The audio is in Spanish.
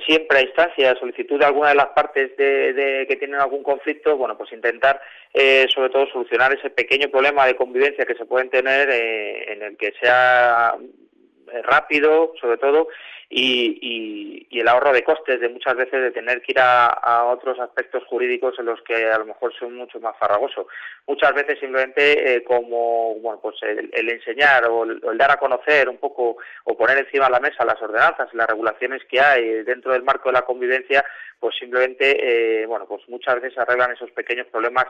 siempre a instancia de solicitud de alguna de las partes que tienen algún conflicto, bueno, pues intentar sobre todo solucionar ese pequeño problema de convivencia que se pueden tener, en el que sea rápido, sobre todo, y el ahorro de costes de muchas veces de tener que ir a otros aspectos jurídicos en los que a lo mejor son mucho más farragosos. Muchas veces simplemente como bueno, pues el enseñar o el dar a conocer un poco o poner encima de la mesa las ordenanzas y las regulaciones que hay dentro del marco de la convivencia, pues simplemente bueno, pues muchas veces arreglan esos pequeños problemas